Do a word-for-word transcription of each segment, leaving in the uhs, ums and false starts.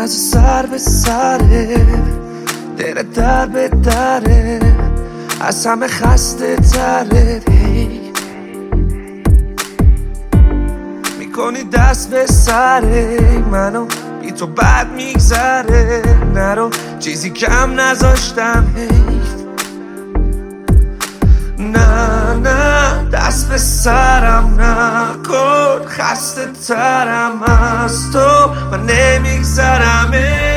از سر به سره، دل در به دره، از همه خسته تره. میکنی دست به سره منو، بی تو بد میگذره. نرو چیزی کم نذاشتم حیف. نه نه دست به سرم نکن، خسته ترم از تو من نمیگذرم.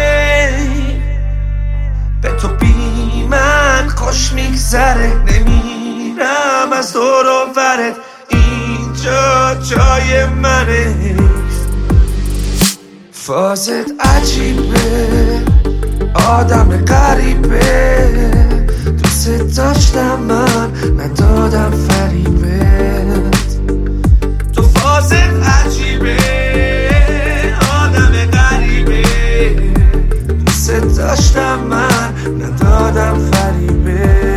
به تو بی من خوش میگذره، نمیرم از دور و برت، اینجا جای منه. فازت عجیبه، آدم غریبه، دوست داشتم من ندادم فریبت. تو فازت عجیبه، آدم غریبه، دوست داشتم من ندادم فریبت.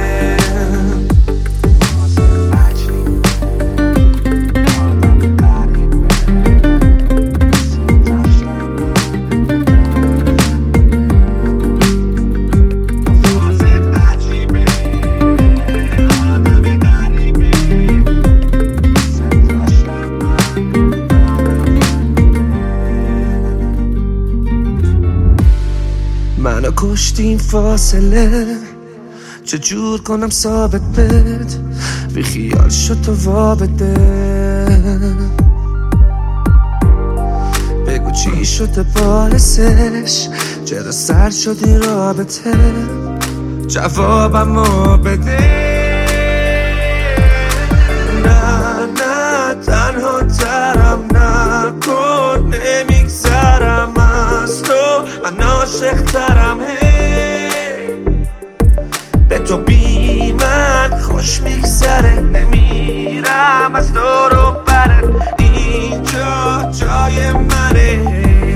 منو کشتیم فاصله، چجور کنم ثابت بد، بی خیال شد تو وابده. بگو چی شده باعثش، چرا سر شد این رابطه، جوابمو بده. نه نه تنها ترم نکن، نمیگذرم از تو من عاشق ترم. به تو بی من خوش میگذره، نمیرم از دور و برت، اینجا جای منه.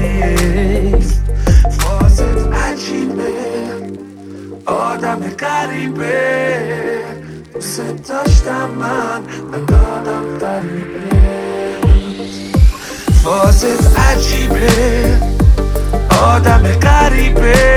فازت عجیبه، آدم غریبه، دوست داشتم من ندادم فریبت. فازت عجیبه، آدم غریبه،